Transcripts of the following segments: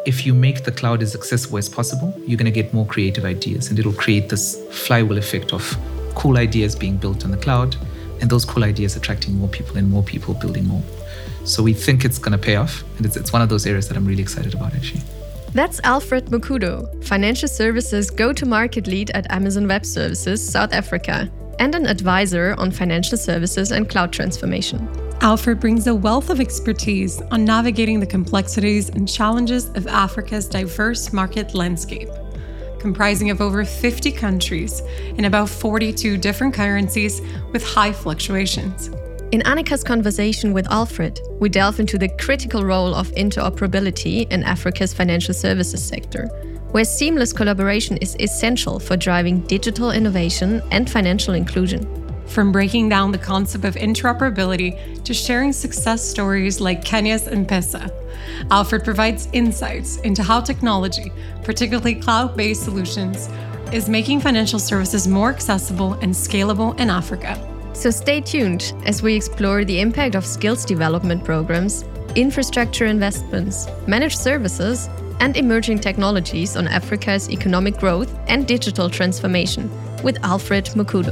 if you make the cloud as accessible as possible, you're going to get more creative ideas, and it'll create this flywheel effect of cool ideas being built on the cloud, and those cool ideas attracting more people and more people building more. So we think it's going to pay off, and it's one of those areas that I'm really excited about, actually. That's Alfred Mukudo, Financial Services Go-to-Market Lead at Amazon Web Services, South Africa, and an advisor on financial services and cloud transformation. Alfred brings a wealth of expertise on navigating the complexities and challenges of Africa's diverse market landscape, comprising of over 50 countries in about 42 different currencies with high fluctuations. In Annika's conversation with Alfred, we delve into the critical role of interoperability in Africa's financial services sector, where seamless collaboration is essential for driving digital innovation and financial inclusion. From breaking down the concept of interoperability to sharing success stories like Kenya's M-Pesa, Alfred provides insights into how technology, particularly cloud-based solutions, is making financial services more accessible and scalable in Africa. So stay tuned as we explore the impact of skills development programs, infrastructure investments, managed services, and emerging technologies on Africa's economic growth and digital transformation with Alfred Mukudo.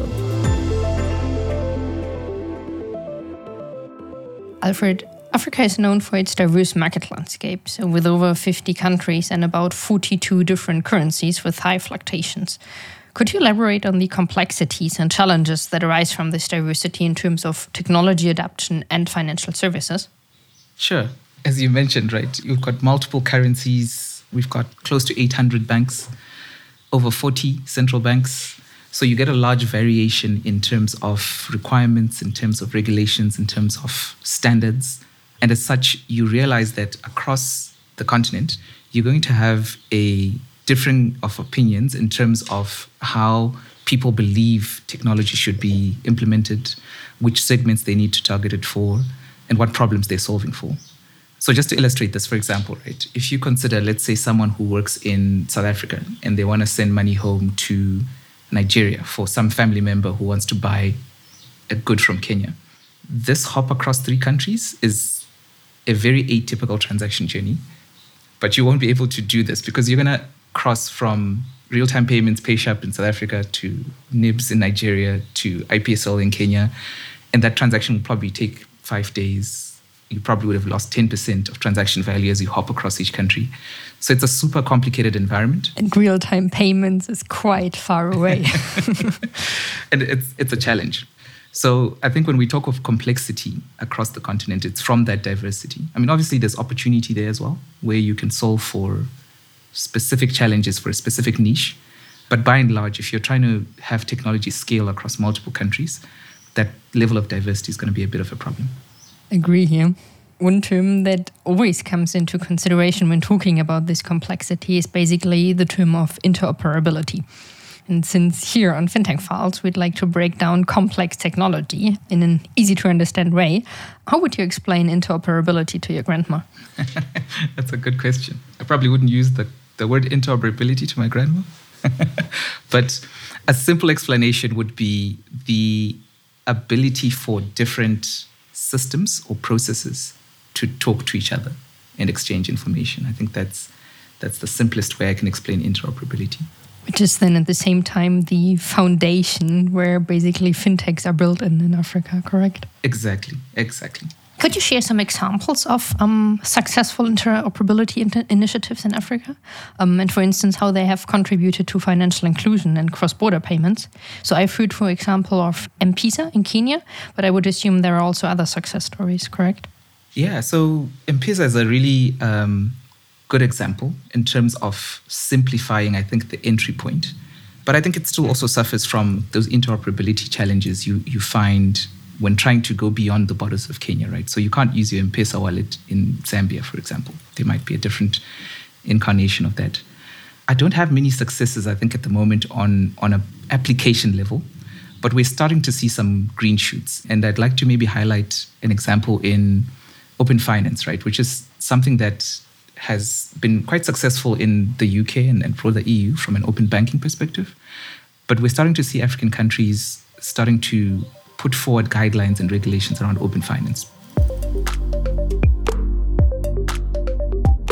Alfred, Africa is known for its diverse market landscape, so with over 50 countries and about 42 different currencies with high fluctuations. Could you elaborate on the complexities and challenges that arise from this diversity in terms of technology adoption and financial services? Sure. As you mentioned, right, you've got multiple currencies. We've got close to 800 banks, over 40 central banks. So you get a large variation in terms of requirements, in terms of regulations, in terms of standards. And as such, you realize that across the continent, you're going to have a differing of opinions in terms of how people believe technology should be implemented, which segments they need to target it for, and what problems they're solving for. So just to illustrate this, for example, right, if you consider, let's say, someone who works in South Africa and they want to send money home to Nigeria for some family member who wants to buy a good from Kenya, this hop across 3 countries is a very atypical transaction journey. But you won't be able to do this because you're going to cross from real-time payments, PayShap in South Africa, to NIBS in Nigeria, to IPSL in Kenya. And that transaction will probably take 5 days. You probably would have lost 10% of transaction value as you hop across each country. So it's a super complicated environment. And real-time payments is quite far away. And it's a challenge. So I think when we talk of complexity across the continent, it's from that diversity. I mean, obviously there's opportunity there as well, where you can solve for specific challenges for a specific niche. But by and large, if you're trying to have technology scale across multiple countries, that level of diversity is going to be a bit of a problem. Agree here. One term that always comes into consideration when talking about this complexity is basically the term of interoperability. And since here on FinTech Files, we'd like to break down complex technology in an easy-to-understand way, how would you explain interoperability to your grandma? That's a good question. I probably wouldn't use the word interoperability to my grandma. But a simple explanation would be the ability for different systems or processes to talk to each other and exchange information. I think that's the simplest way I can explain interoperability. Which is then at the same time the foundation where basically fintechs are built in Africa, correct? Exactly. Could you share some examples of successful interoperability initiatives in Africa? And for instance, how they have contributed to financial inclusion and cross-border payments. So I've heard, for example, of M-Pesa in Kenya, but I would assume there are also other success stories, correct? Yeah, so M-Pesa is a really good example in terms of simplifying, I think, the entry point. But I think it still also suffers from those interoperability challenges you find when trying to go beyond the borders of Kenya, right? So you can't use your M-Pesa wallet in Zambia, for example. There might be a different incarnation of that. I don't have many successes, I think, at the moment on an application level, but we're starting to see some green shoots. And I'd like to maybe highlight an example in Open Finance, right? Which is something that has been quite successful in the UK and for the EU from an open banking perspective. But we're starting to see African countries starting to put forward guidelines and regulations around open finance.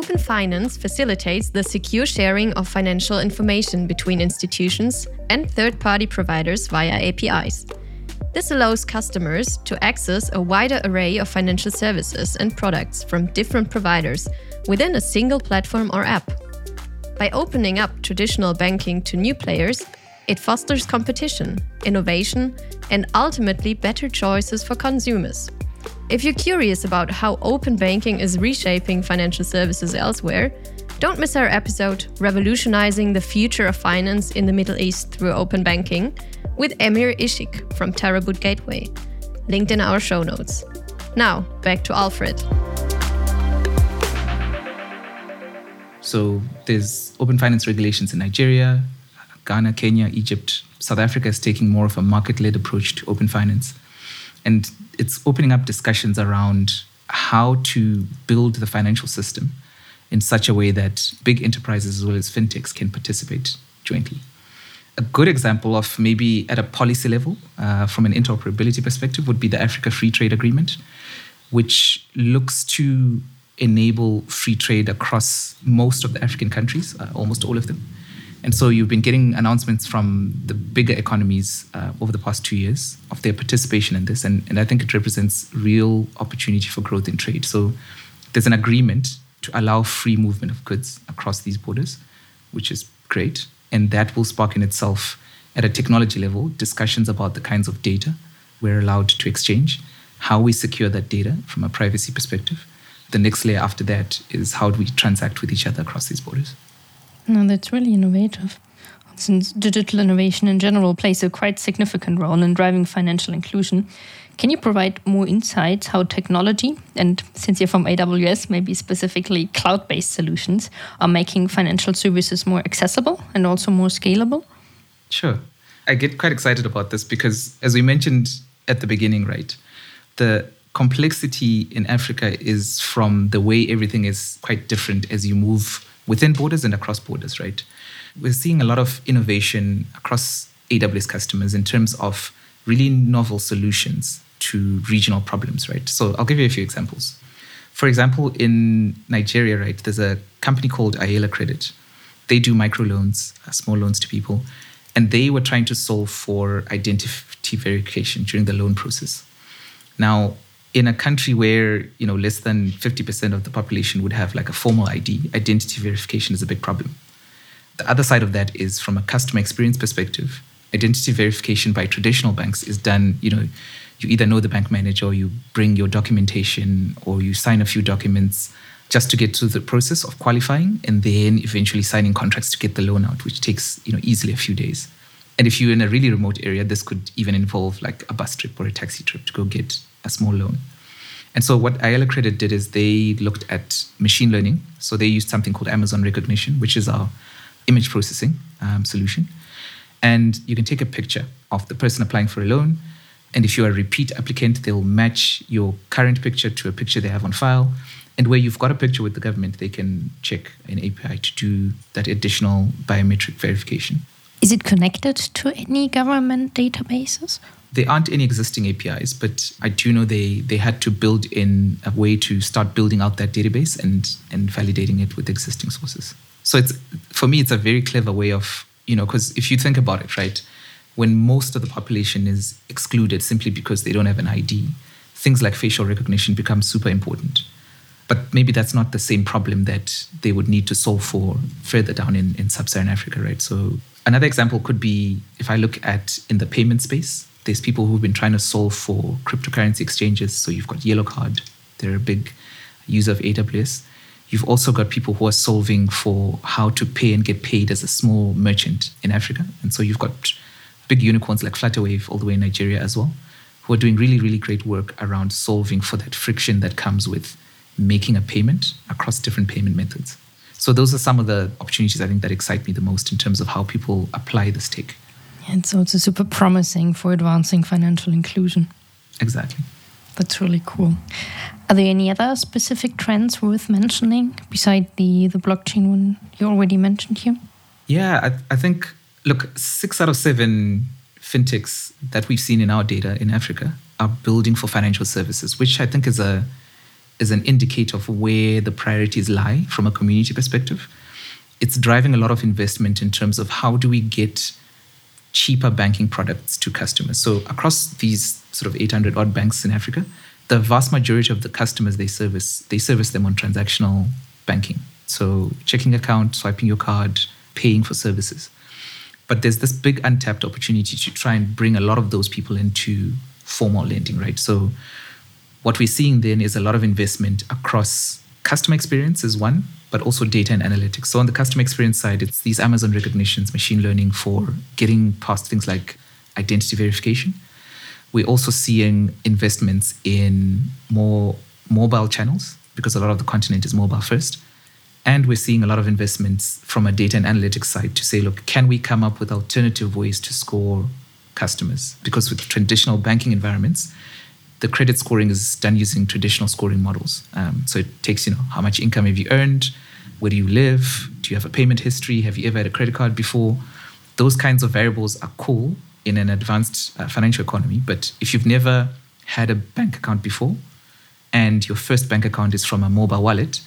Open Finance facilitates the secure sharing of financial information between institutions and third-party providers via APIs. This allows customers to access a wider array of financial services and products from different providers within a single platform or app. By opening up traditional banking to new players, it fosters competition, innovation, and ultimately better choices for consumers. If you're curious about how open banking is reshaping financial services elsewhere, don't miss our episode Revolutionizing the Future of Finance in the Middle East Through Open Banking with Emir Ishik from Teraboot Gateway, linked in our show notes. Now, back to Alfred. So there's open finance regulations in Nigeria, Ghana, Kenya, Egypt. South Africa is taking more of a market-led approach to open finance. And it's opening up discussions around how to build the financial system in such a way that big enterprises as well as fintechs can participate jointly. A good example of maybe at a policy level, from an interoperability perspective, would be the Africa Free Trade Agreement, which looks to enable free trade across most of the African countries, almost all of them. And so you've been getting announcements from the bigger economies over the past 2 years of their participation in this. And I think it represents real opportunity for growth in trade. So there's an agreement to allow free movement of goods across these borders, which is great. And that will spark in itself, at a technology level, discussions about the kinds of data we're allowed to exchange, how we secure that data from a privacy perspective. The next layer after that is how do we transact with each other across these borders. No, that's really innovative. Since digital innovation in general plays a quite significant role in driving financial inclusion, can you provide more insights how technology, and since you're from AWS, maybe specifically cloud-based solutions, are making financial services more accessible and also more scalable? Sure. I get quite excited about this because, as we mentioned at the beginning, right, the complexity in Africa is from the way everything is quite different as you move within borders and across borders, right? We're seeing a lot of innovation across AWS customers in terms of really novel solutions to regional problems, right? So I'll give you a few examples. For example, in Nigeria, right, there's a company called Ayala Credit. They do microloans, small loans to people, and they were trying to solve for identity verification during the loan process. Now, in a country where, less than 50% of the population would have like a formal ID, identity verification is a big problem. The other side of that is, from a customer experience perspective, identity verification by traditional banks is done, you either know the bank manager, or you bring your documentation, or you sign a few documents just to get to the process of qualifying and then eventually signing contracts to get the loan out, which takes, easily a few days. And if you're in a really remote area, this could even involve like a bus trip or a taxi trip to go get a small loan. And so what Ayala Credit did is they looked at machine learning. So they used something called Amazon Recognition, which is our image processing solution. And you can take a picture of the person applying for a loan. And if you're a repeat applicant, they'll match your current picture to a picture they have on file. And where you've got a picture with the government, they can check an API to do that additional biometric verification. Is it connected to any government databases? There aren't any existing APIs, but I do know they had to build in a way to start building out that database and validating it with existing sources. So for me, it's a very clever way of, because if you think about it, right, when most of the population is excluded simply because they don't have an ID, things like facial recognition become super important. But maybe that's not the same problem that they would need to solve for further down in sub-Saharan Africa, right? So another example could be, if I look at in the payment space, there's people who've been trying to solve for cryptocurrency exchanges. So you've got Yellow Card. They're a big user of AWS. You've also got people who are solving for how to pay and get paid as a small merchant in Africa. And so you've got big unicorns like Flutterwave all the way in Nigeria as well, who are doing really, really great work around solving for that friction that comes with making a payment across different payment methods. So those are some of the opportunities I think that excite me the most in terms of how people apply this tech. It's also super promising for advancing financial inclusion. Exactly. That's really cool. Are there any other specific trends worth mentioning beside the blockchain one you already mentioned here? Yeah, I think, look, 6 out of 7 fintechs that we've seen in our data in Africa are building for financial services, which I think is a is an indicator of where the priorities lie from a community perspective. It's driving a lot of investment in terms of how do we get cheaper banking products to customers. So across these sort of 800 odd banks in Africa, the vast majority of the customers they service them on transactional banking. So checking account, swiping your card, paying for services. But there's this big untapped opportunity to try and bring a lot of those people into formal lending, right? So what we're seeing then is a lot of investment across customer experience is one, but also data and analytics. So on the customer experience side, it's these Amazon recognitions, machine learning for getting past things like identity verification. We're also seeing investments in more mobile channels because a lot of the continent is mobile first. And we're seeing a lot of investments from a data and analytics side to say, look, can we come up with alternative ways to score customers? Because with traditional banking environments, the credit scoring is done using traditional scoring models. So it takes, how much income have you earned? Where do you live? Do you have a payment history? Have you ever had a credit card before? Those kinds of variables are cool in an advanced financial economy. But if you've never had a bank account before and your first bank account is from a mobile wallet,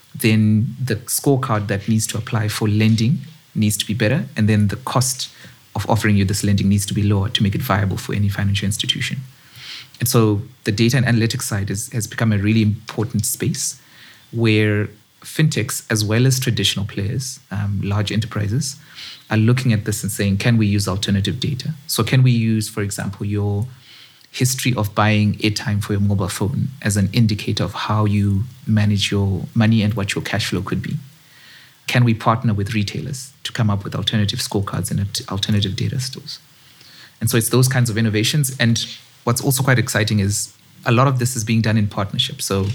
then the scorecard that needs to apply for lending needs to be better. And then the cost of offering you this lending needs to be lower to make it viable for any financial institution. And so the data and analytics side has become a really important space where fintechs, as well as traditional players, large enterprises, are looking at this and saying, can we use alternative data? So can we use, for example, your history of buying airtime for your mobile phone as an indicator of how you manage your money and what your cash flow could be? Can we partner with retailers to come up with alternative scorecards and alternative data stores? And so it's those kinds of innovations. And what's also quite exciting is a lot of this is being done in partnership. So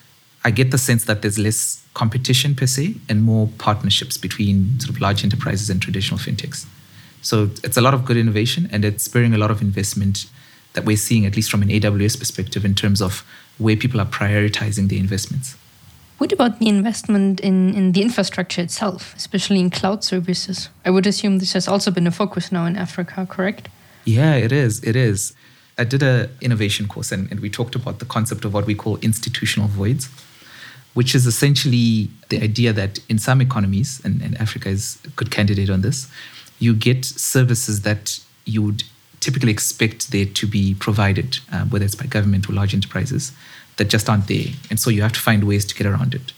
I get the sense that there's less competition per se and more partnerships between sort of large enterprises and traditional fintechs. So it's a lot of good innovation and it's spurring a lot of investment that we're seeing, at least from an AWS perspective, in terms of where people are prioritizing their investments. What about the investment in the infrastructure itself, especially in cloud services? I would assume this has also been a focus now in Africa, correct? Yeah, it is. It is. I did an innovation course and we talked about the concept of what we call institutional voids, which is essentially the idea that in some economies, and Africa is a good candidate on this, you get services that you would typically expect there to be provided, whether it's by government or large enterprises, that just aren't there. And so you have to find ways to get around it.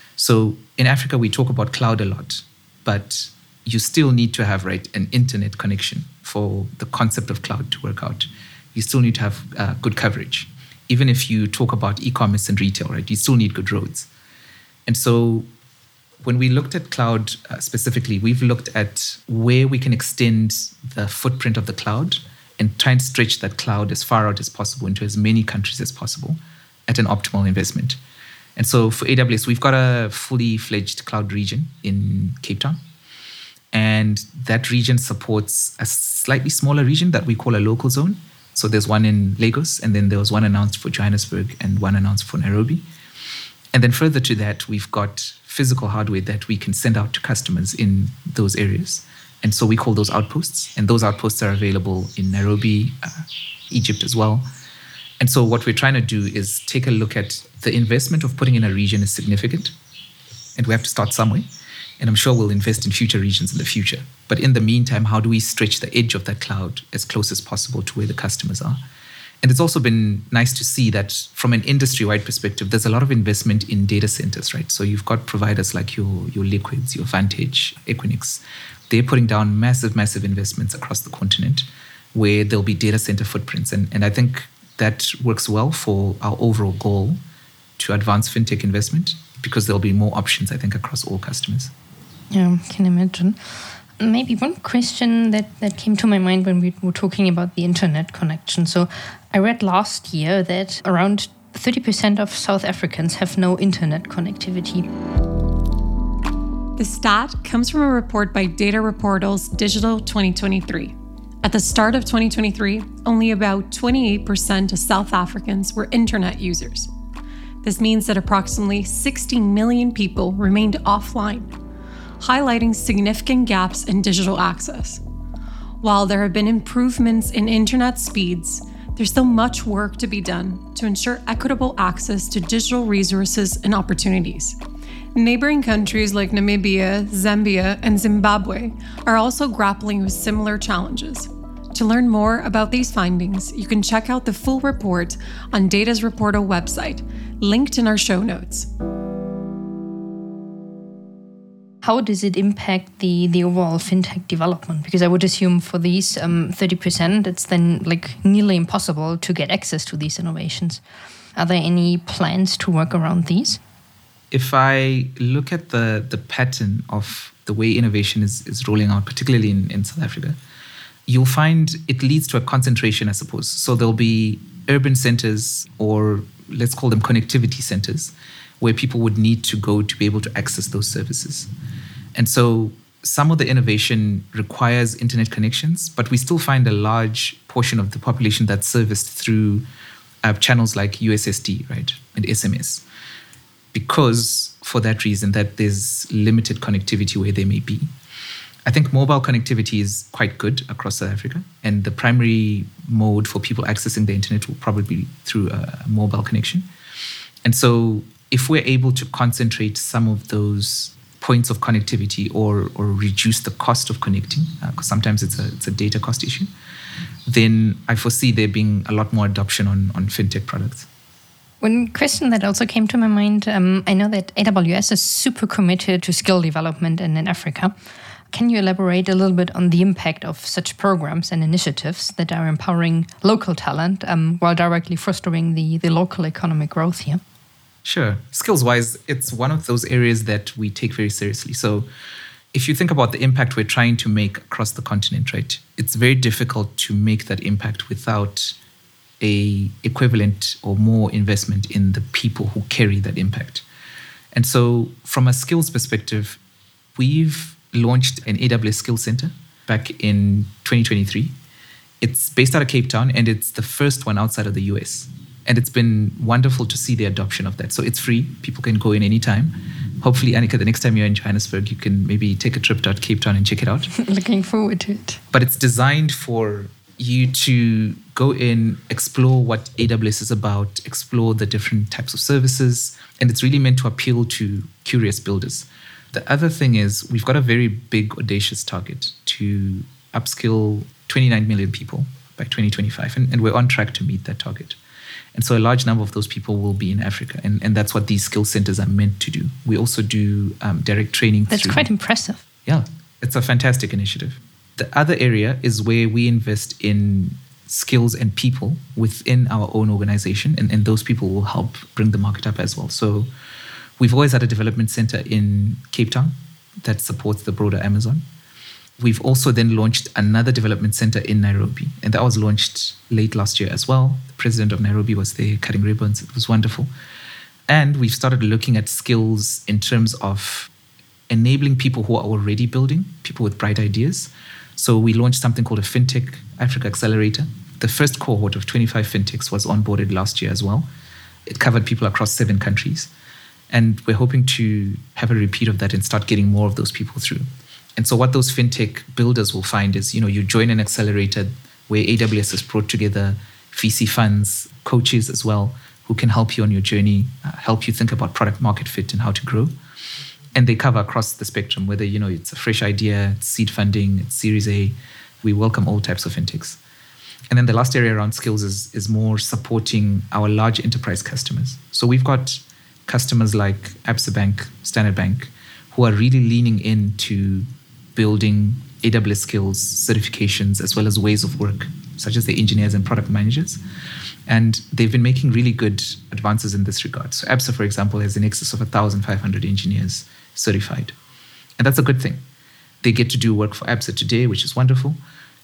So in Africa, we talk about cloud a lot, but you still need to have, right, an internet connection for the concept of cloud to work out. You still need to have good coverage. Even if you talk about e-commerce and retail, right, you still need good roads. And so when we looked at cloud specifically, we've looked at where we can extend the footprint of the cloud and try and stretch that cloud as far out as possible into as many countries as possible at an optimal investment. And so for AWS, we've got a fully fledged cloud region in Cape Town. And that region supports a slightly smaller region that we call a local zone. So there's one in Lagos, and then there was one announced for Johannesburg and one announced for Nairobi. And then further to that, we've got physical hardware that we can send out to customers in those areas. And so we call those outposts. And those outposts are available in Nairobi, Egypt as well. And so what we're trying to do is take a look at the investment of putting in a region is significant. And we have to start somewhere. And I'm sure we'll invest in future regions in the future. But in the meantime, how do we stretch the edge of that cloud as close as possible to where the customers are? And it's also been nice to see that from an industry-wide perspective, there's a lot of investment in data centers, right? So you've got providers like your Liquids, your Vantage, Equinix. They're putting down massive, massive investments across the continent where there'll be data center footprints. And I think that works well for our overall goal to advance fintech investment because there'll be more options, I think, across all customers. Yeah, I can imagine. Maybe one question that came to my mind when we were talking about the internet connection. So I read last year that around 30% of South Africans have no internet connectivity. The stat comes from a report by Data Reportal's Digital 2023. At the start of 2023, only about 28% of South Africans were internet users. This means that approximately 60 million people remained offline, highlighting significant gaps in digital access. While there have been improvements in internet speeds, there's still much work to be done to ensure equitable access to digital resources and opportunities. Neighboring countries like Namibia, Zambia, and Zimbabwe are also grappling with similar challenges. To learn more about these findings, you can check out the full report on Data's Reporto website, linked in our show notes. How does it impact the overall fintech development? Because I would assume for these 30%, it's then nearly impossible to get access to these innovations. Are there any plans to work around these? If I look at the pattern of the way innovation is rolling out, particularly in South Africa, you'll find it leads to a concentration, I suppose. So there'll be urban centers, or let's call them connectivity centers, where people would need to go to be able to access those services. And so some of the innovation requires internet connections, but we still find a large portion of the population that's serviced through channels like USSD, right, and SMS. Because for that reason, that there's limited connectivity where they may be. I think mobile connectivity is quite good across South Africa, and the primary mode for people accessing the internet will probably be through a mobile connection. And so if we're able to concentrate some of those points of connectivity or reduce the cost of connecting, because sometimes it's a data cost issue, then I foresee there being a lot more adoption on fintech products. One question that also came to my mind, I know that AWS is super committed to skill development in Africa. Can you elaborate a little bit on the impact of such programs and initiatives that are empowering local talent while directly fostering the local economic growth here? Sure. Skills-wise, it's one of those areas that we take very seriously. So if you think about the impact we're trying to make across the continent, right, it's very difficult to make that impact without a equivalent or more investment in the people who carry that impact. And so from a skills perspective, we've launched an AWS Skills Center back in 2023. It's based out of Cape Town, and it's the first one outside of the US. And it's been wonderful to see the adoption of that. So it's free. People can go in anytime. Hopefully, Annika, the next time you're in Johannesburg, you can maybe take a trip to Cape Town and check it out. Looking forward to it. But it's designed for you to go in, explore what AWS is about, explore the different types of services, and it's really meant to appeal to curious builders. The other thing is we've got a very big, audacious target to upskill 29 million people by 2025, and we're on track to meet that target. And so a large number of those people will be in Africa, and that's what these skill centers are meant to do. We also do direct training. That's quite impressive. Yeah, it's a fantastic initiative. The other area is where we invest in skills and people within our own organization, and those people will help bring the market up as well. So we've always had a development center in Cape Town that supports the broader Amazon. We've also then launched another development center in Nairobi, and that was launched late last year as well. The president of Nairobi was there cutting ribbons. It was wonderful. And we've started looking at skills in terms of enabling people who are already building, people with bright ideas. So we launched something called a FinTech Africa Accelerator. The first cohort of 25 fintechs was onboarded last year as well. It covered people across 7 countries. And we're hoping to have a repeat of that and start getting more of those people through. And so what those fintech builders will find is, you join an accelerator where AWS has brought together VC funds, coaches as well, who can help you on your journey, help you think about product market fit and how to grow. And they cover across the spectrum, whether, it's a fresh idea, it's seed funding, it's Series A. We welcome all types of fintechs. And then the last area around skills is more supporting our large enterprise customers. So we've got customers like Absa Bank, Standard Bank, who are really leaning into building AWS skills, certifications, as well as ways of work, such as the engineers and product managers. And they've been making really good advances in this regard. So Absa, for example, has in excess of 1,500 engineers certified. And that's a good thing. They get to do work for Absa today, which is wonderful.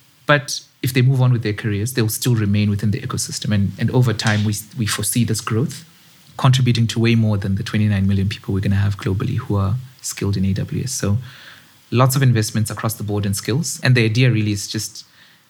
But if they move on with their careers, they'll still remain within the ecosystem. And over time, we foresee this growth contributing to way more than the 29 million people we're going to have globally who are skilled in AWS. So lots of investments across the board in skills. And the idea really is just,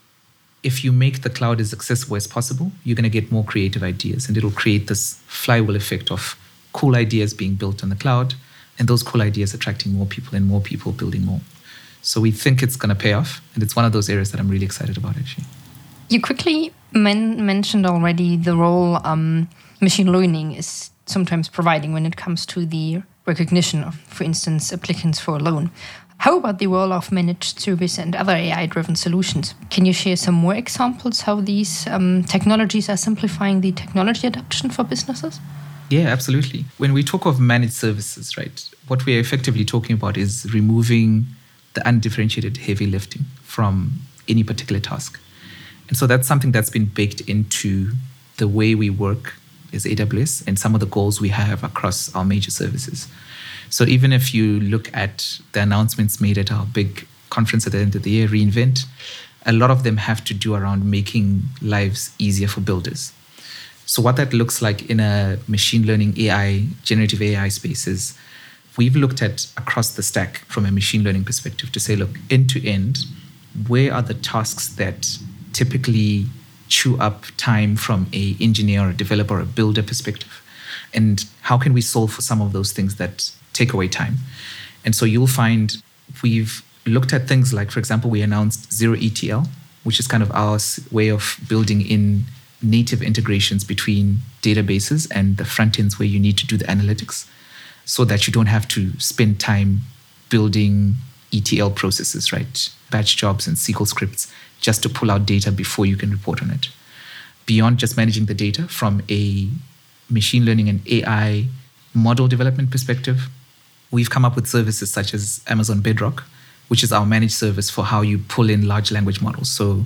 if you make the cloud as accessible as possible, you're going to get more creative ideas. And it'll create this flywheel effect of cool ideas being built on the cloud, and those cool ideas attracting more people and more people building more. So we think it's going to pay off. And it's one of those areas that I'm really excited about, actually. You quickly mentioned already the role machine learning is sometimes providing when it comes to the recognition of, for instance, applicants for a loan. How about the role of managed service and other AI-driven solutions? Can you share some more examples how these technologies are simplifying the technology adoption for businesses? Yeah, absolutely. When we talk of managed services, right, what we're effectively talking about is removing the undifferentiated heavy lifting from any particular task. And so that's something that's been baked into the way we work as AWS and some of the goals we have across our major services. So even if you look at the announcements made at our big conference at the end of the year, reInvent, a lot of them have to do around making lives easier for builders. So what that looks like in a machine learning AI, generative AI space is we've looked at across the stack from a machine learning perspective to say, look, end to end, where are the tasks that typically chew up time from an engineer or a developer or a builder perspective? And how can we solve for some of those things that take away time? And so you'll find we've looked at things like, for example, we announced Zero ETL, which is kind of our way of building in native integrations between databases and the front ends where you need to do the analytics so that you don't have to spend time building ETL processes, right? Batch jobs and SQL scripts just to pull out data before you can report on it. Beyond just managing the data from a machine learning and AI model development perspective, we've come up with services such as Amazon Bedrock, which is our managed service for how you pull in large language models. So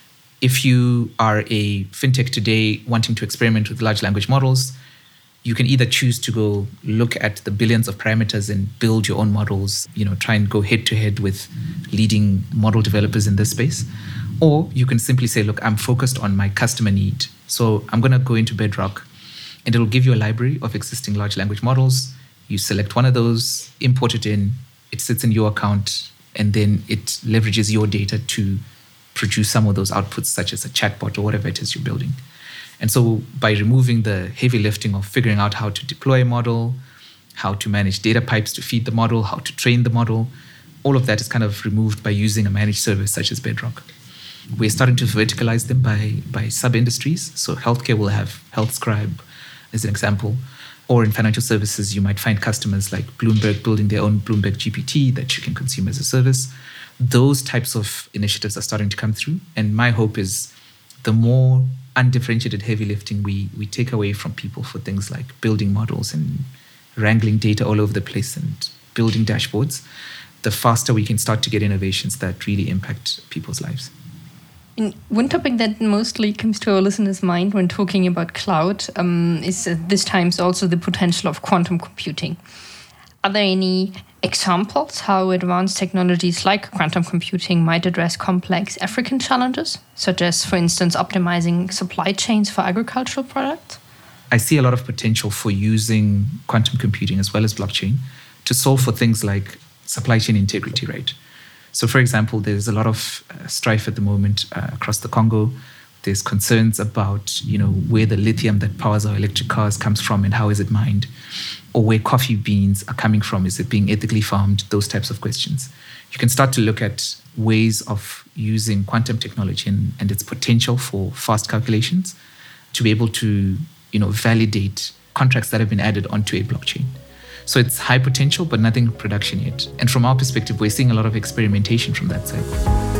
if you are a fintech today wanting to experiment with large language models, you can either choose to go look at the billions of parameters and build your own models, try and go head to head with leading model developers in this space. Or you can simply say, look, I'm focused on my customer need. So I'm going to go into Bedrock and it'll give you a library of existing large language models. You select one of those, import it in, it sits in your account, and then it leverages your data to produce some of those outputs, such as a chatbot or whatever it is you're building. And so by removing the heavy lifting of figuring out how to deploy a model, how to manage data pipes to feed the model, how to train the model, all of that is kind of removed by using a managed service such as Bedrock. We're starting to verticalize them by sub-industries. So healthcare will have HealthScribe as an example. Or in financial services, you might find customers like Bloomberg building their own Bloomberg GPT that you can consume as a service. Those types of initiatives are starting to come through. And my hope is the more undifferentiated heavy lifting we take away from people for things like building models and wrangling data all over the place and building dashboards, the faster we can start to get innovations that really impact people's lives. And one topic that mostly comes to our listeners' mind when talking about cloud is at this times also the potential of quantum computing. Are there any examples how advanced technologies like quantum computing might address complex African challenges, such as, for instance, optimizing supply chains for agricultural products? I see a lot of potential for using quantum computing as well as blockchain to solve for things like supply chain integrity, right? So, for example, there's a lot of strife at the moment across the Congo. There's concerns about, where the lithium that powers our electric cars comes from and how is it mined, or where coffee beans are coming from. Is it being ethically farmed? Those types of questions. You can start to look at ways of using quantum technology and its potential for fast calculations to be able to, validate contracts that have been added onto a blockchain. So it's high potential, but nothing in production yet. And from our perspective, we're seeing a lot of experimentation from that side.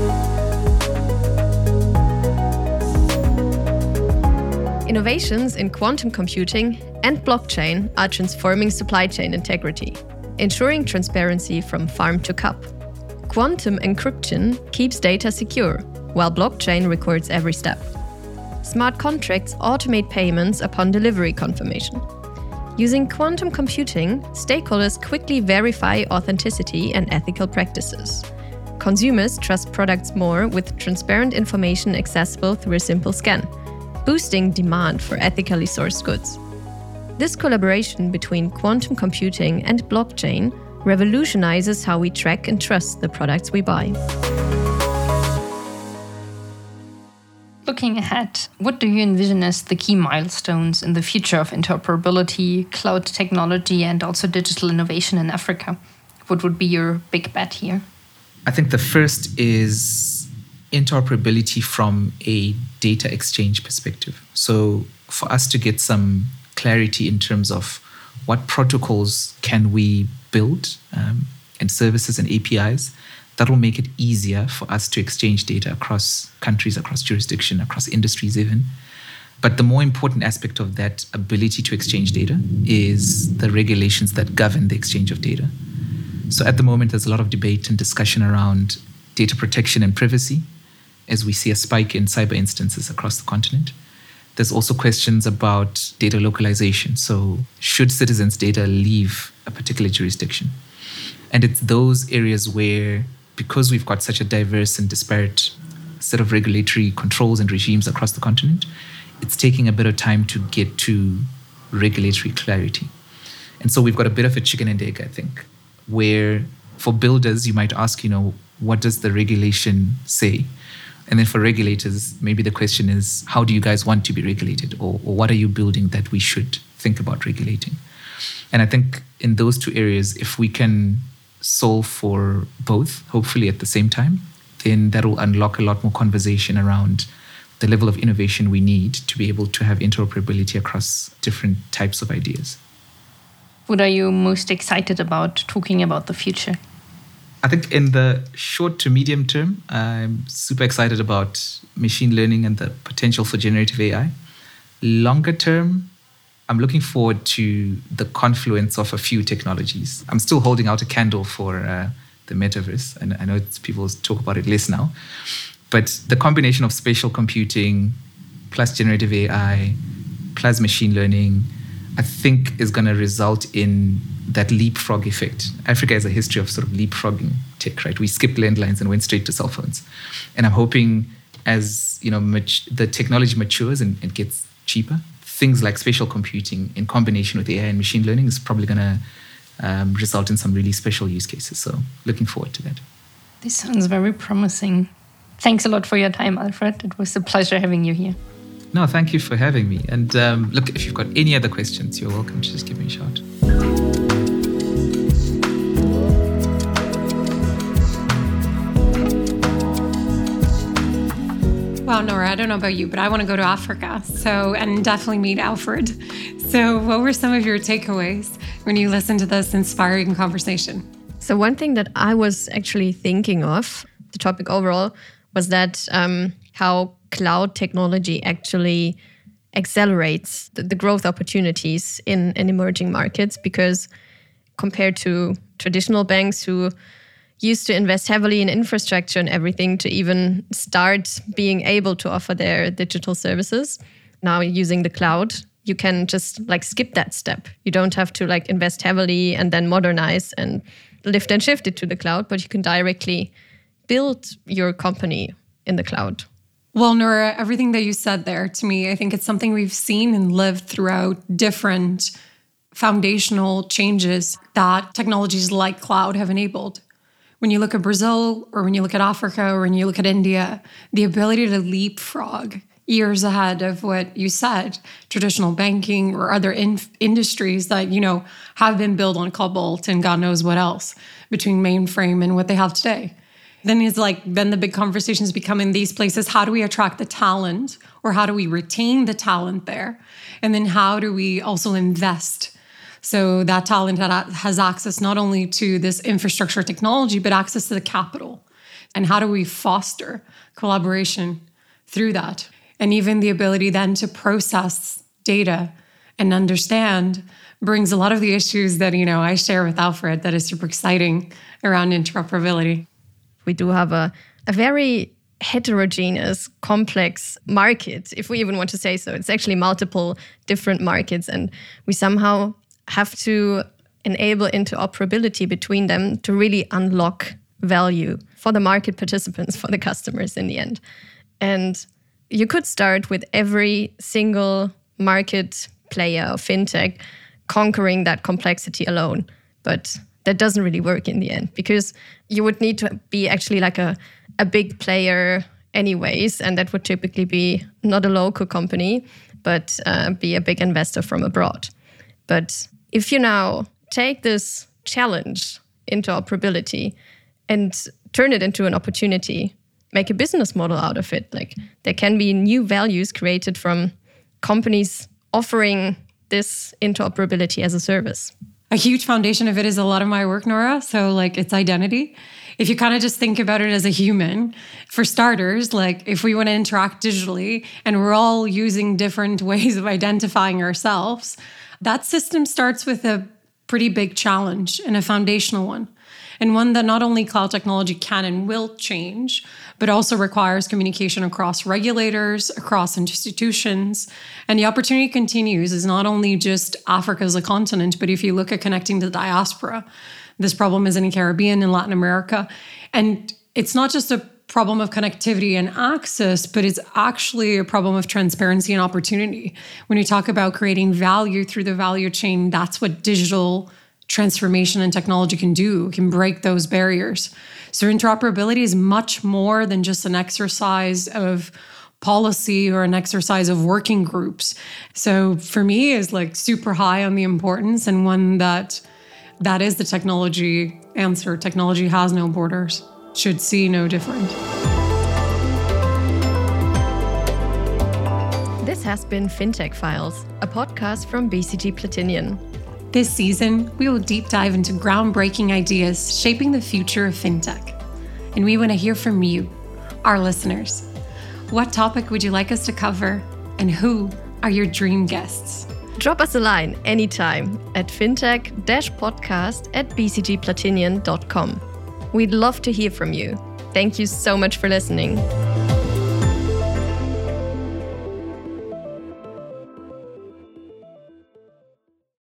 Innovations in quantum computing and blockchain are transforming supply chain integrity, ensuring transparency from farm to cup. Quantum encryption keeps data secure, while blockchain records every step. Smart contracts automate payments upon delivery confirmation. Using quantum computing, stakeholders quickly verify authenticity and ethical practices. Consumers trust products more with transparent information accessible through a simple scan, boosting demand for ethically sourced goods. This collaboration between quantum computing and blockchain revolutionizes how we track and trust the products we buy. Looking ahead, what do you envision as the key milestones in the future of interoperability, cloud technology, and also digital innovation in Africa? What would be your big bet here? I think the first is interoperability from a data exchange perspective. So for us to get some clarity in terms of what protocols can we build and services and APIs, that will make it easier for us to exchange data across countries, across jurisdiction, across industries even. But the more important aspect of that ability to exchange data is the regulations that govern the exchange of data. So at the moment, there's a lot of debate and discussion around data protection and privacy as we see a spike in cyber instances across the continent. There's also questions about data localization. So should citizens' data leave a particular jurisdiction? And it's those areas where, because we've got such a diverse and disparate set of regulatory controls and regimes across the continent, it's taking a bit of time to get to regulatory clarity. And so we've got a bit of a chicken and egg, I think, where for builders, you might ask, what does the regulation say? And then for regulators, maybe the question is, how do you guys want to be regulated? Or what are you building that we should think about regulating? And I think in those two areas, if we can solve for both, hopefully at the same time, then that will unlock a lot more conversation around the level of innovation we need to be able to have interoperability across different types of ideas. What are you most excited about talking about the future? I think in the short to medium term, I'm super excited about machine learning and the potential for generative AI. Longer term, I'm looking forward to the confluence of a few technologies. I'm still holding out a candle for the metaverse, and I know people talk about it less now. But the combination of spatial computing plus generative AI plus machine learning, I think is going to result in that leapfrog effect. Africa has a history of sort of leapfrogging tech, right? We skipped landlines and went straight to cell phones. And I'm hoping as the technology matures and gets cheaper, things like spatial computing in combination with AI and machine learning is probably going to result in some really special use cases. So looking forward to that. This sounds very promising. Thanks a lot for your time, Alfred. It was a pleasure having you here. No, thank you for having me. And look, if you've got any other questions, you're welcome to just give me a shout. Wow, Nora, I don't know about you, but I want to go to Africa. And definitely meet Alfred. So what were some of your takeaways when you listened to this inspiring conversation? So one thing that I was actually thinking of, the topic overall, was that how cloud technology actually accelerates the growth opportunities in emerging markets, because compared to traditional banks who used to invest heavily in infrastructure and everything to even start being able to offer their digital services, now using the cloud, you can just skip that step. You don't have to invest heavily and then modernize and lift and shift it to the cloud, but you can directly build your company in the cloud. Well, Nora, everything that you said there, to me, I think it's something we've seen and lived throughout different foundational changes that technologies like cloud have enabled. When you look at Brazil, or when you look at Africa, or when you look at India, the ability to leapfrog years ahead of what you said, traditional banking or other industries that, have been built on Cobalt and God knows what else between mainframe and what they have today. Then then the big conversation is becoming these places. How do we attract the talent, or how do we retain the talent there? And then how do we also invest so that talent has access not only to this infrastructure technology, but access to the capital? And how do we foster collaboration through that? And even the ability then to process data and understand brings a lot of the issues that, I share with Alfred that is super exciting around interoperability. We do have a very heterogeneous, complex market, if we even want to say so. It's actually multiple different markets, and we somehow have to enable interoperability between them to really unlock value for the market participants, for the customers in the end. And you could start with every single market player or fintech conquering that complexity alone, but that doesn't really work in the end, because you would need to be actually a big player anyways, and that would typically be not a local company, but be a big investor from abroad. But if you now take this challenge, interoperability, and turn it into an opportunity, make a business model out of it. Like there can be new values created from companies offering this interoperability as a service. A huge foundation of it is a lot of my work, Nora. So like it's identity. If you kind of just think about it as a human, for starters, like if we want to interact digitally and we're all using different ways of identifying ourselves, that system starts with a pretty big challenge and a foundational one. And one that not only cloud technology can and will change, but also requires communication across regulators, across institutions. And the opportunity continues is not only just Africa as a continent, but if you look at connecting the diaspora, this problem is in the Caribbean and Latin America. And it's not just a problem of connectivity and access, but it's actually a problem of transparency and opportunity. When you talk about creating value through the value chain, that's what digital transformation and technology can do, can break those barriers. So interoperability is much more than just an exercise of policy or an exercise of working groups. So for me, is like super high on the importance, and one that is the technology answer. Technology has no borders, should see no different. This has been FinTech Files, a podcast from BCG Platinion. This season, we will deep dive into groundbreaking ideas shaping the future of fintech. And we want to hear from you, our listeners. What topic would you like us to cover? And who are your dream guests? Drop us a line anytime at fintech-podcast@bcgplatinion.com. We'd love to hear from you. Thank you so much for listening.